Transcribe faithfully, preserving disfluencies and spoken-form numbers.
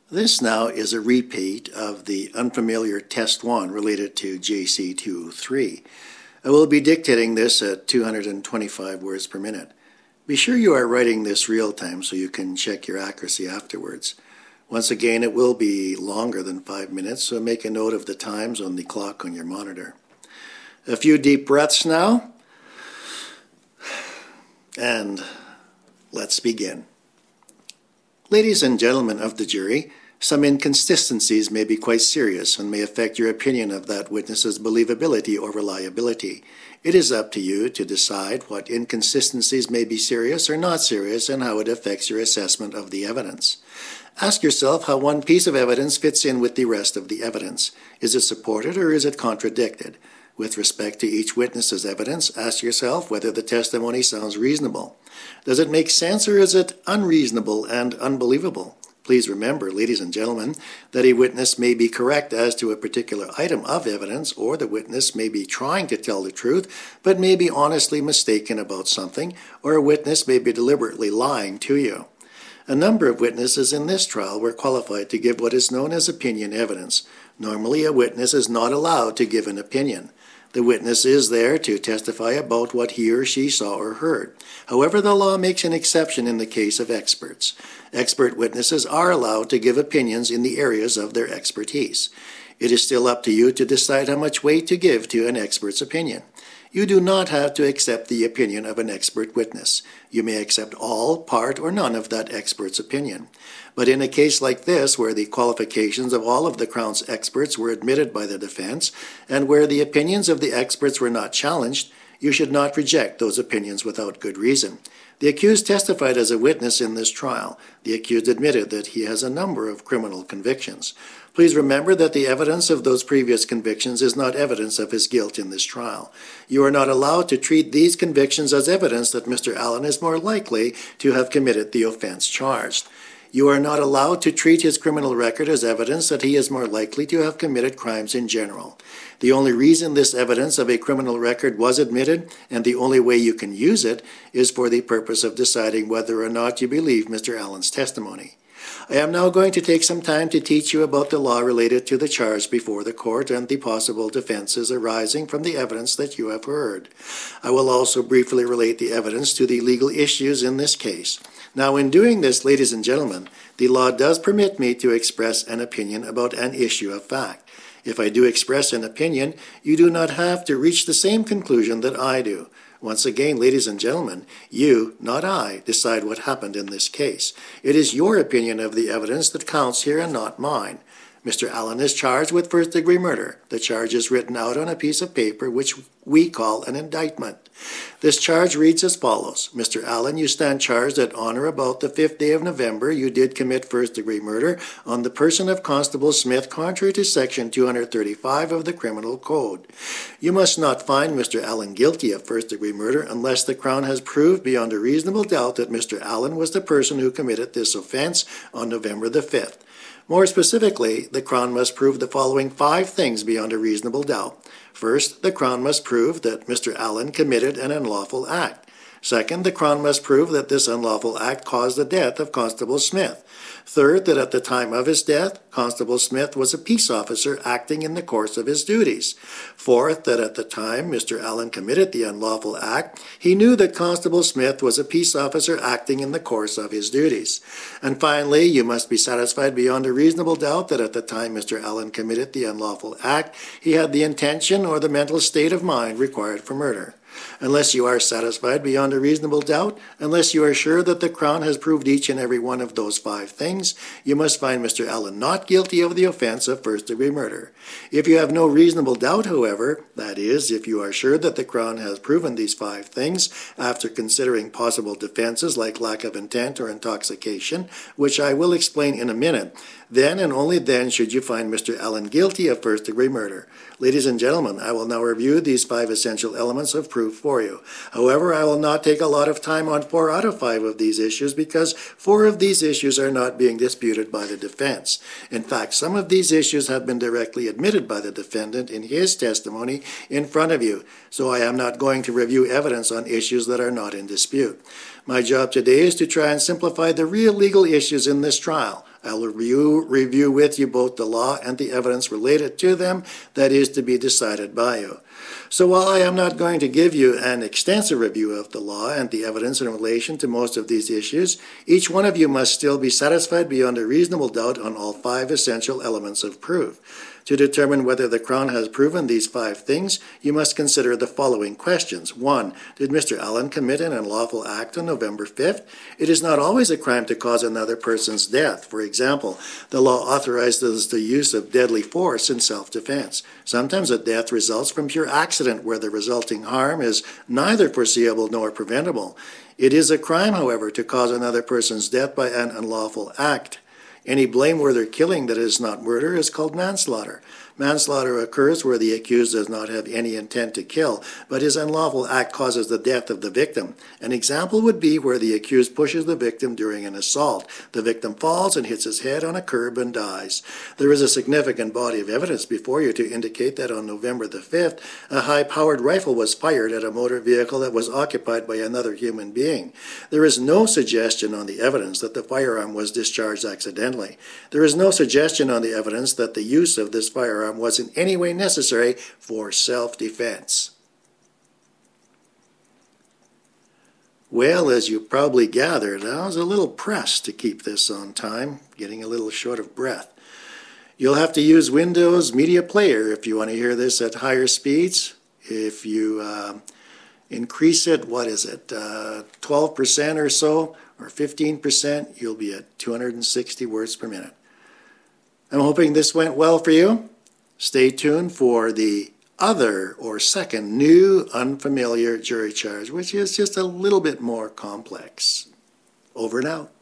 This now is a repeat of the unfamiliar test one related to J C two oh three. I will be dictating this at two hundred twenty-five words per minute. Be sure you are writing this real time so you can check your accuracy afterwards. Once again, it will be longer than five minutes, so make a note of the times on the clock on your monitor. A few deep breaths now, and let's begin. Ladies and gentlemen of the jury, some inconsistencies may be quite serious and may affect your opinion of that witness's believability or reliability. It is up to you to decide what inconsistencies may be serious or not serious and how it affects your assessment of the evidence. Ask yourself how one piece of evidence fits in with the rest of the evidence. Is it supported or is it contradicted? With respect to each witness's evidence, ask yourself whether the testimony sounds reasonable. Does it make sense or is it unreasonable and unbelievable? Please remember, ladies and gentlemen, that a witness may be correct as to a particular item of evidence, or the witness may be trying to tell the truth, but may be honestly mistaken about something, or a witness may be deliberately lying to you. A number of witnesses in this trial were qualified to give what is known as opinion evidence. Normally, a witness is not allowed to give an opinion. The witness is there to testify about what he or she saw or heard. However, the law makes an exception in the case of experts. Expert witnesses are allowed to give opinions in the areas of their expertise. It is still up to you to decide how much weight to give to an expert's opinion. You do not have to accept the opinion of an expert witness. You may accept all, part, or none of that expert's opinion. But in a case like this, where the qualifications of all of the Crown's experts were admitted by the defense, and where the opinions of the experts were not challenged, you should not reject those opinions without good reason. The accused testified as a witness in this trial. The accused admitted that he has a number of criminal convictions. Please remember that the evidence of those previous convictions is not evidence of his guilt in this trial. You are not allowed to treat these convictions as evidence that Mister Allen is more likely to have committed the offense charged. You are not allowed to treat his criminal record as evidence that he is more likely to have committed crimes in general. The only reason this evidence of a criminal record was admitted, and the only way you can use it, is for the purpose of deciding whether or not you believe Mister Allen's testimony. I am now going to take some time to teach you about the law related to the charge before the court and the possible defenses arising from the evidence that you have heard. I will also briefly relate the evidence to the legal issues in this case. Now, in doing this, ladies and gentlemen, the law does permit me to express an opinion about an issue of fact. If I do express an opinion, you do not have to reach the same conclusion that I do. Once again, ladies and gentlemen, you, not I, decide what happened in this case. It is your opinion of the evidence that counts here and not mine. Mister Allen is charged with first-degree murder. The charge is written out on a piece of paper, which we call an indictment. This charge reads as follows. Mister Allen, you stand charged that on or about the fifth day of November, you did commit first-degree murder on the person of Constable Smith, contrary to Section two hundred thirty-five of the Criminal Code. You must not find Mister Allen guilty of first-degree murder unless the Crown has proved beyond a reasonable doubt that Mister Allen was the person who committed this offense on November the fifth. More specifically, the Crown must prove the following five things beyond a reasonable doubt. First, the Crown must prove that Mister Allen committed an unlawful act. Second, the Crown must prove that this unlawful act caused the death of Constable Smith. Third, that at the time of his death, Constable Smith was a peace officer acting in the course of his duties. Fourth, that at the time Mister Allen committed the unlawful act, he knew that Constable Smith was a peace officer acting in the course of his duties. And finally, you must be satisfied beyond a reasonable doubt that at the time Mister Allen committed the unlawful act, he had the intention or the mental state of mind required for murder. Unless you are satisfied beyond a reasonable doubt, unless you are sure that the Crown has proved each and every one of those five things, you must find Mister Allen not guilty of the offense of first-degree murder. If you have no reasonable doubt, however, that is, if you are sure that the Crown has proven these five things after considering possible defenses like lack of intent or intoxication, which I will explain in a minute, then and only then should you find Mister Allen guilty of first-degree murder. Ladies and gentlemen, I will now review these five essential elements of proof for you. However, I will not take a lot of time on four out of five of these issues because four of these issues are not being disputed by the defense. In fact, some of these issues have been directly admitted by the defendant in his testimony in front of you, so I am not going to review evidence on issues that are not in dispute. My job today is to try and simplify the real legal issues in this trial. I will review, review with you both the law and the evidence related to them that is to be decided by you. So while I am not going to give you an extensive review of the law and the evidence in relation to most of these issues, each one of you must still be satisfied beyond a reasonable doubt on all five essential elements of proof. To determine whether the Crown has proven these five things, you must consider the following questions. One, did Mister Allen commit an unlawful act on November fifth? It is not always a crime to cause another person's death. For example, the law authorizes the use of deadly force in self-defense. Sometimes a death results from pure accident where the resulting harm is neither foreseeable nor preventable. It is a crime, however, to cause another person's death by an unlawful act. Any blameworthy killing that is not murder is called manslaughter. Manslaughter occurs where the accused does not have any intent to kill, but his unlawful act causes the death of the victim. An example would be where the accused pushes the victim during an assault. The victim falls and hits his head on a curb and dies. There is a significant body of evidence before you to indicate that on November the fifth, a high-powered rifle was fired at a motor vehicle that was occupied by another human being. There is no suggestion on the evidence that the firearm was discharged accidentally. There is no suggestion on the evidence that the use of this firearm was in any way necessary for self-defense. Well, as you probably gathered, I was a little pressed to keep this on time, getting a little short of breath. You'll have to use Windows Media Player if you want to hear this at higher speeds. If you uh, increase it, what is it, uh, twelve percent or so, or fifteen percent, you'll be at two hundred sixty words per minute. I'm hoping this went well for you. Stay tuned for the other or second new unfamiliar jury charge, which is just a little bit more complex. Over and out.